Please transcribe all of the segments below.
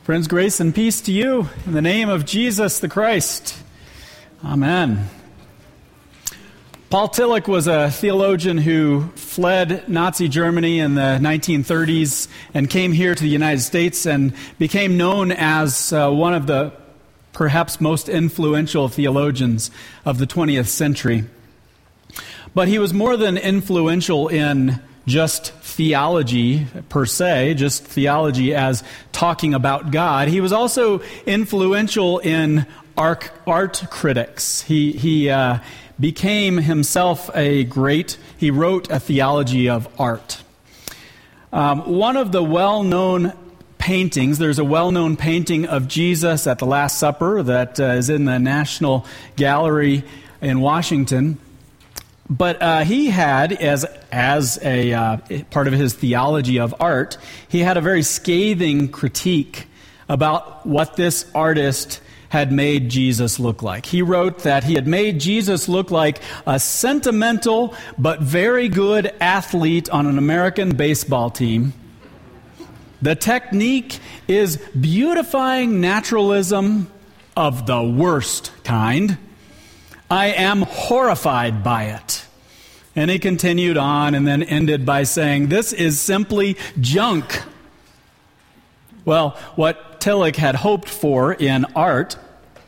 Friends, grace and peace to you in the name of Jesus the Christ. Amen. Paul Tillich was a theologian who fled Nazi Germany in the 1930s and came here to the United States and became known as one of the perhaps most influential theologians of the 20th century. But he was more than influential in just theology per se, just theology as talking about God. He was also influential in art critics. He became himself he wrote a theology of art. One of the well-known paintings, there's a well-known painting of Jesus at the Last Supper that is in the National Gallery in Washington. But he had, as a part of his theology of art, he had a very scathing critique about what this artist had made Jesus look like. He wrote that he had made Jesus look like a sentimental but very good athlete on an American baseball team. The technique is beautifying naturalism of the worst kind. I am horrified by it. And he continued on and then ended by saying, this is simply junk. Well, what Tillich had hoped for in art,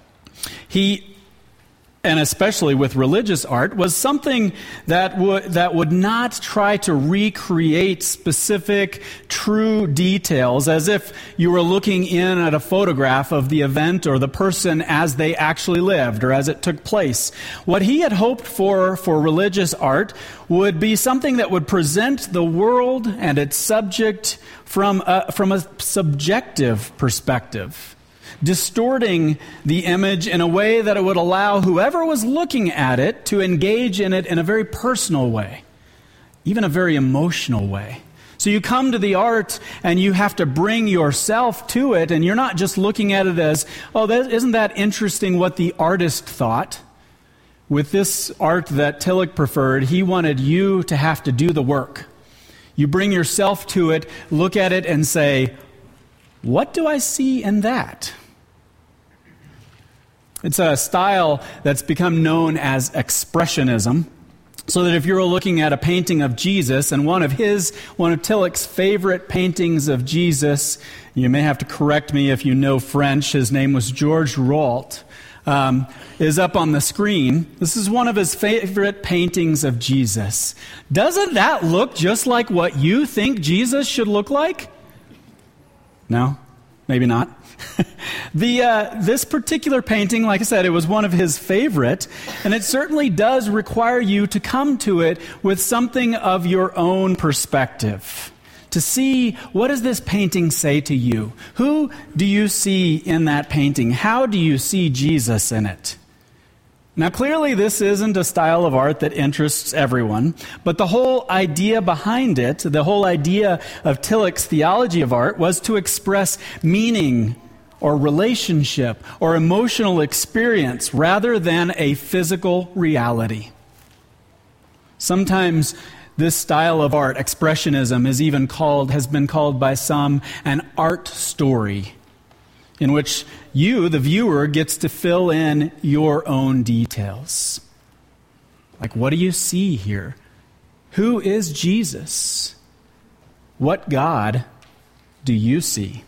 and especially with religious art, was something that would not try to recreate specific, true details as if you were looking in at a photograph of the event or the person as they actually lived or as it took place. What he had hoped for religious art would be something that would present the world and its subject from a subjective perspective, distorting the image in a way that it would allow whoever was looking at it to engage in it in a very personal way, even a very emotional way. So you come to the art and you have to bring yourself to it, and you're not just looking at it as, isn't that interesting what the artist thought? With this art that Tillich preferred, he wanted you to have to do the work. You bring yourself to it, look at it and say, what do I see in that? It's a style that's become known as expressionism, so that if you're looking at a painting of Jesus, and one of Tillich's favorite paintings of Jesus, you may have to correct me if you know French, his name was Georges Rouault, is up on the screen. This is one of his favorite paintings of Jesus. Doesn't that look just like what you think Jesus should look like? No? Maybe not. This particular painting, like I said, it was one of his favorite, and it certainly does require you to come to it with something of your own perspective, to see, what does this painting say to you? Who do you see in that painting? How do you see Jesus in it? Now, clearly, this isn't a style of art that interests everyone, but the whole idea behind it, the whole idea of Tillich's theology of art, was to express meaning or relationship or emotional experience rather than a physical reality. Sometimes this style of art, expressionism, has been called by some an art story, in which you, the viewer, gets to fill in your own details. Like, what do you see here? Who is Jesus? What God do you see?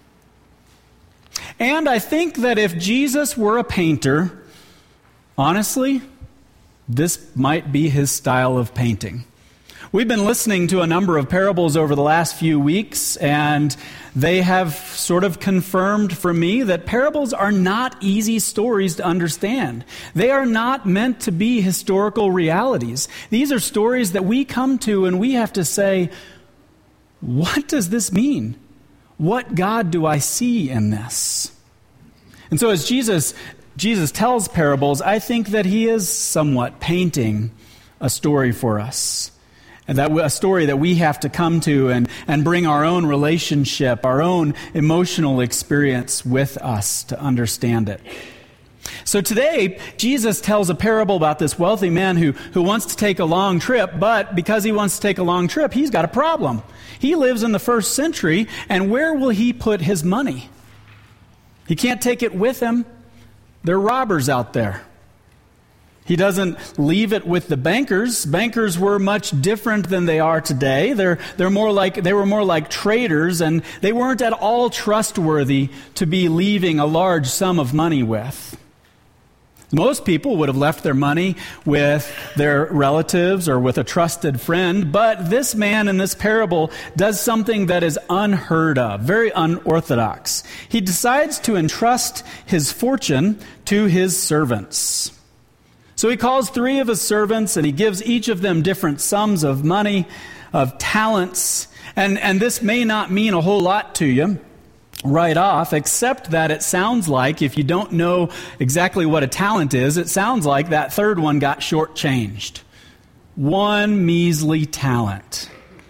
And I think that if Jesus were a painter, honestly, this might be his style of painting. We've been listening to a number of parables over the last few weeks, and they have sort of confirmed for me that parables are not easy stories to understand. They are not meant to be historical realities. These are stories that we come to and we have to say, what does this mean? What God do I see in this? And so as Jesus tells parables, I think that he is somewhat painting a story for us. And that a story that we have to come to and bring our own relationship, our own emotional experience with us to understand it. So today, Jesus tells a parable about this wealthy man who wants to take a long trip, but because he wants to take a long trip, he's got a problem. He lives in the first century, and where will he put his money? He can't take it with him. There are robbers out there. He doesn't leave it with the bankers. Bankers were much different than they are today. They were more like traders, and they weren't at all trustworthy to be leaving a large sum of money with. Most people would have left their money with their relatives or with a trusted friend, but this man in this parable does something that is unheard of, very unorthodox. He decides to entrust his fortune to his servants. So he calls 3 of his servants, and he gives each of them different sums of money, of talents. And this may not mean a whole lot to you right off, except that it sounds like, if you don't know exactly what a talent is, it sounds like that third one got shortchanged. 1 measly talent.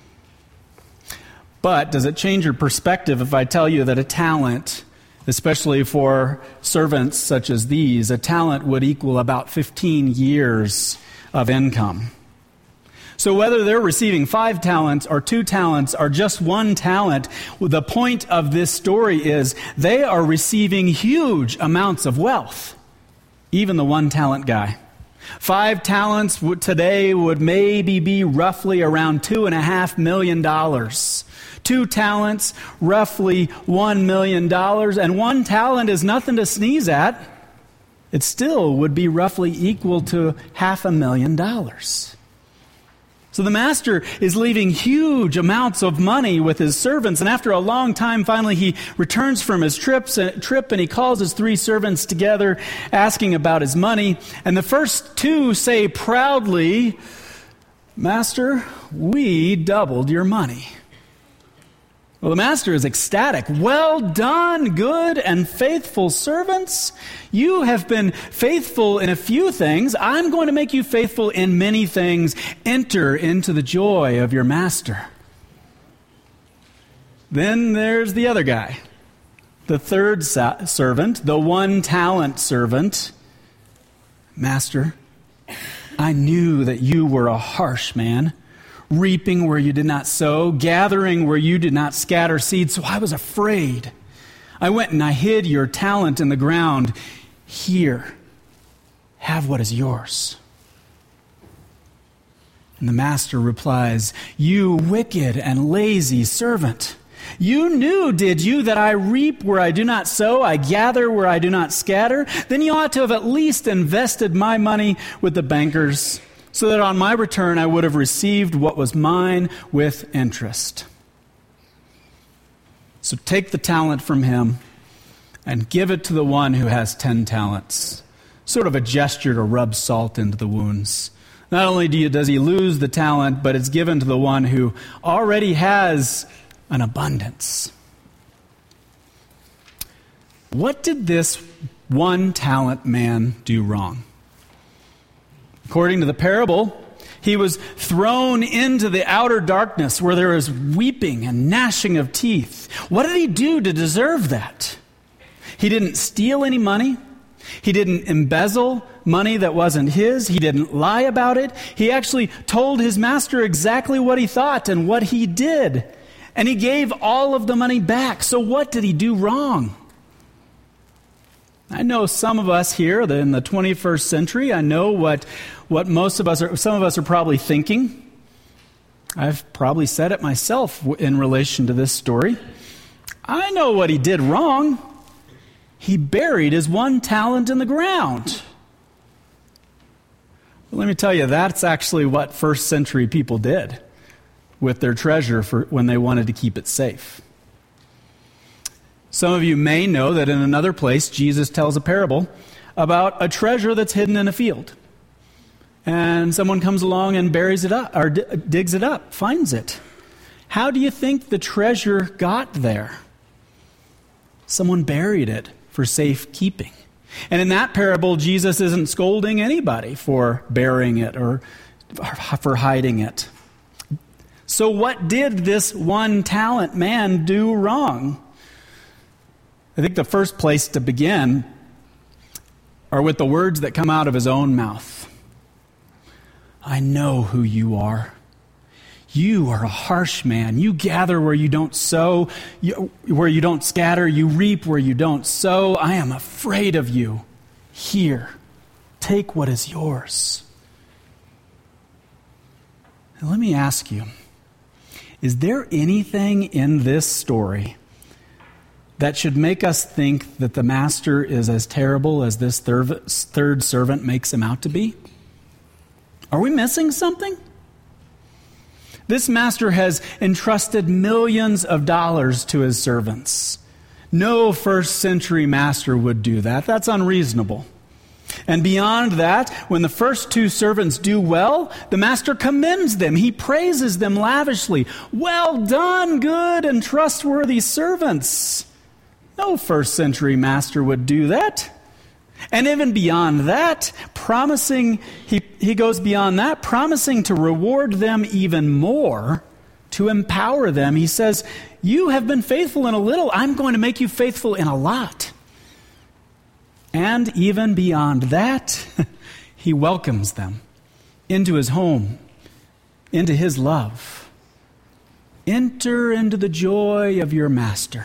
But does it change your perspective if I tell you that a talent, especially for servants such as these, a talent would equal about 15 years of income? So whether they're receiving 5 talents or 2 talents or just 1 talent, the point of this story is they are receiving huge amounts of wealth. Even the 1 talent guy. 5 talents today would maybe be roughly around $2.5 million. 2 talents, roughly $1 million. And 1 talent is nothing to sneeze at. It still would be roughly equal to $500,000. So the master is leaving huge amounts of money with his servants, and after a long time, finally he returns from his trip and he calls his 3 servants together, asking about his money. And the first 2 say proudly, "Master, we doubled your money." Well, the master is ecstatic. "Well done, good and faithful servants. You have been faithful in a few things. I'm going to make you faithful in many things. Enter into the joy of your master." Then there's the other guy, the third servant, the 1 talent servant. "Master, I knew that you were a harsh man, reaping where you did not sow, gathering where you did not scatter seed, so I was afraid. I went and I hid your talent in the ground. Here, have what is yours." And the master replies, "You wicked and lazy servant. You knew, did you, that I reap where I do not sow, I gather where I do not scatter? Then you ought to have at least invested my money with the bankers, so that on my return I would have received what was mine with interest." So take the talent from him and give it to the one who has 10 talents. Sort of a gesture to rub salt into the wounds. Not only does he lose the talent, but it's given to the one who already has an abundance. What did this 1 talent man do wrong? According to the parable, he was thrown into the outer darkness where there is weeping and gnashing of teeth. What did he do to deserve that? He didn't steal any money. He didn't embezzle money that wasn't his. He didn't lie about it. He actually told his master exactly what he thought and what he did. And he gave all of the money back. So what did he do wrong? I know some of us here in the 21st century, I know what some of us are probably thinking. I've probably said it myself in relation to this story. I know what he did wrong. He buried his 1 talent in the ground. Well, let me tell you, that's actually what first century people did with their treasure when they wanted to keep it safe. Some of you may know that in another place, Jesus tells a parable about a treasure that's hidden in a field. And someone comes along and buries it up, or digs it up, finds it. How do you think the treasure got there? Someone buried it for safekeeping. And in that parable, Jesus isn't scolding anybody for burying it or for hiding it. So what did this 1 talent man do wrong? I think the first place to begin are with the words that come out of his own mouth. "I know who you are. You are a harsh man. You gather where you don't sow, where you don't scatter. You reap where you don't sow. I am afraid of you. Here, take what is yours. Now, let me ask you, is there anything in this story that should make us think that the master is as terrible as this third servant makes him out to be? Are we missing something? This master has entrusted millions of dollars to his servants. No first century master would do that. That's unreasonable. And beyond that, when the first two servants do well, the master commends them. He praises them lavishly. Well done, good and trustworthy servants. No first century master would do that. And even beyond that, he goes beyond that, promising to reward them even more, to empower them. He says, you have been faithful in a little, I'm going to make you faithful in a lot. And even beyond that, he welcomes them into his home, into his love. Enter into the joy of your master.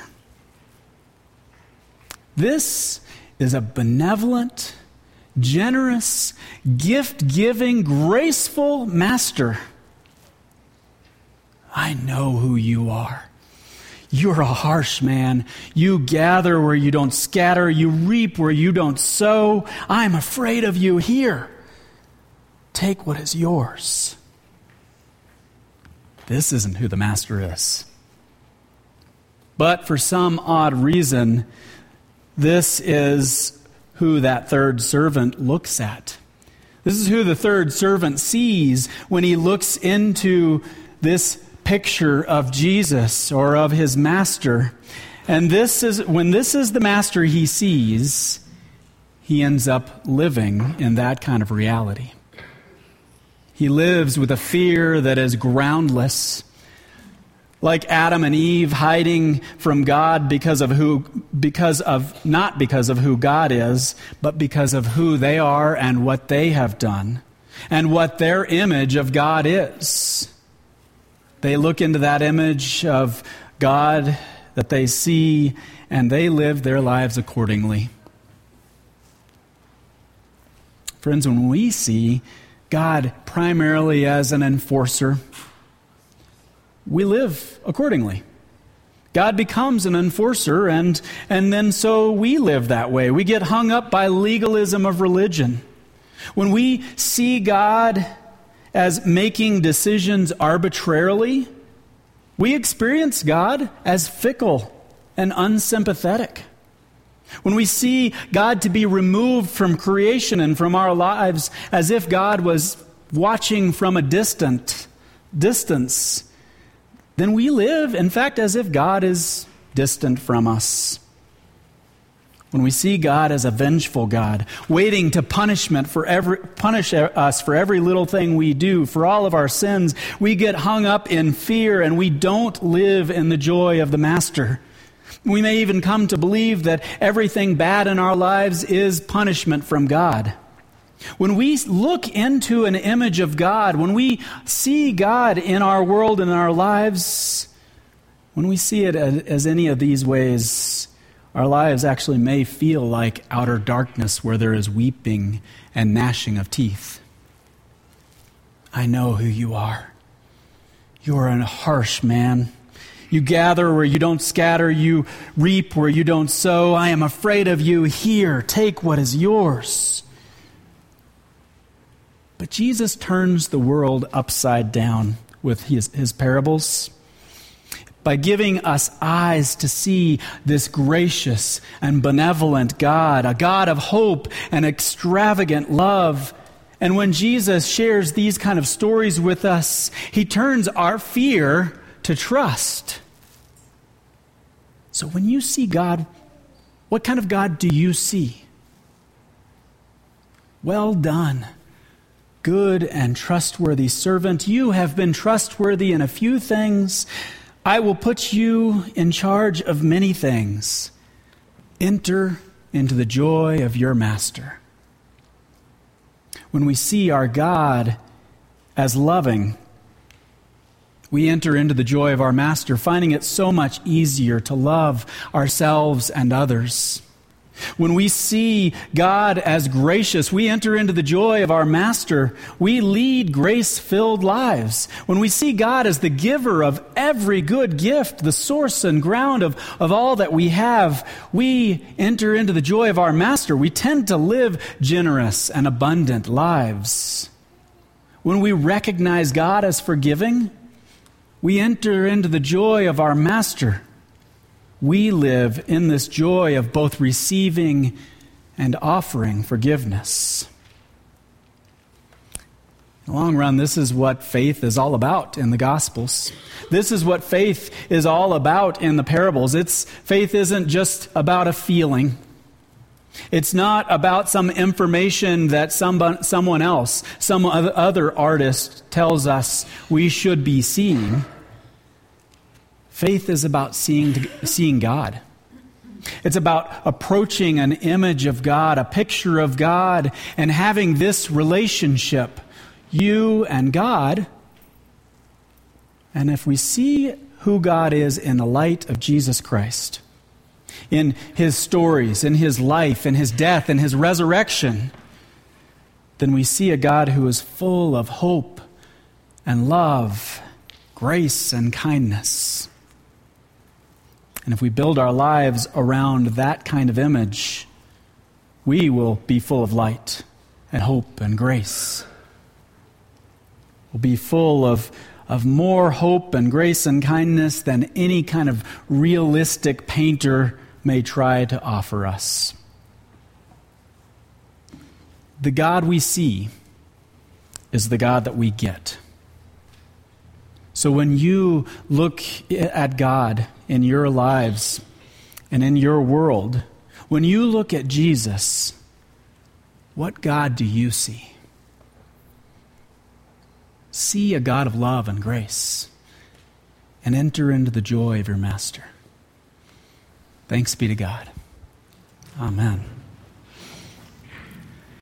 This is a benevolent, generous, gift-giving, graceful master. I know who you are. You're a harsh man. You gather where you don't scatter. You reap where you don't sow. I'm afraid of you. Here, take what is yours. This isn't who the master is. But for some odd reason, this is who that third servant looks at. This is who the third servant sees when he looks into this picture of Jesus or of his master. And when this is the master he sees, he ends up living in that kind of reality. He lives with a fear that is groundless, like Adam and Eve hiding from God not because of who God is, but because of who they are and what they have done and what their image of God is. They look into that image of God that they see, and they live their lives accordingly. Friends, when we see God primarily as an enforcer, we live accordingly. God becomes an enforcer, and then so we live that way. We get hung up by legalism of religion. When we see God as making decisions arbitrarily, we experience God as fickle and unsympathetic. When we see God to be removed from creation and from our lives as if God was watching from a distance, then we live, in fact, as if God is distant from us. When we see God as a vengeful God, waiting to punish us for every little thing we do, for all of our sins, we get hung up in fear and we don't live in the joy of the Master. We may even come to believe that everything bad in our lives is punishment from God. When we look into an image of God, when we see God in our world and in our lives, when we see it as any of these ways, our lives actually may feel like outer darkness where there is weeping and gnashing of teeth. I know who you are. You are a harsh man. You gather where you don't scatter. You reap where you don't sow. I am afraid of you. Here, take what is yours. But Jesus turns the world upside down with his parables by giving us eyes to see this gracious and benevolent God, a God of hope and extravagant love. And when Jesus shares these kind of stories with us, he turns our fear to trust. So when you see God, what kind of God do you see? Well done, good and trustworthy servant. You have been trustworthy in a few things. I will put you in charge of many things. Enter into the joy of your master. When we see our God as loving, we enter into the joy of our Master, finding it so much easier to love ourselves and others. When we see God as gracious, we enter into the joy of our Master. We lead grace-filled lives. When we see God as the giver of every good gift, the source and ground of all that we have, we enter into the joy of our Master. We tend to live generous and abundant lives. When we recognize God as forgiving, we enter into the joy of our Master. We live in this joy of both receiving and offering forgiveness. In the long run, this is what faith is all about in the Gospels. This is what faith is all about in the parables. Faith isn't just about a feeling. It's not about some information that someone else, some other artist tells us we should be seeing. Faith is about seeing God. It's about approaching an image of God, a picture of God, and having this relationship, you and God. And if we see who God is in the light of Jesus Christ, in His stories, in His life, in His death, in His resurrection, then we see a God who is full of hope and love, grace and kindness. And if we build our lives around that kind of image, we will be full of light and hope and grace. We'll be full of more hope and grace and kindness than any kind of realistic painter may try to offer us. The God we see is the God that we get. So when you look at God in your lives and in your world, when you look at Jesus, what God do you see? See a God of love and grace and enter into the joy of your Master. Thanks be to God. Amen.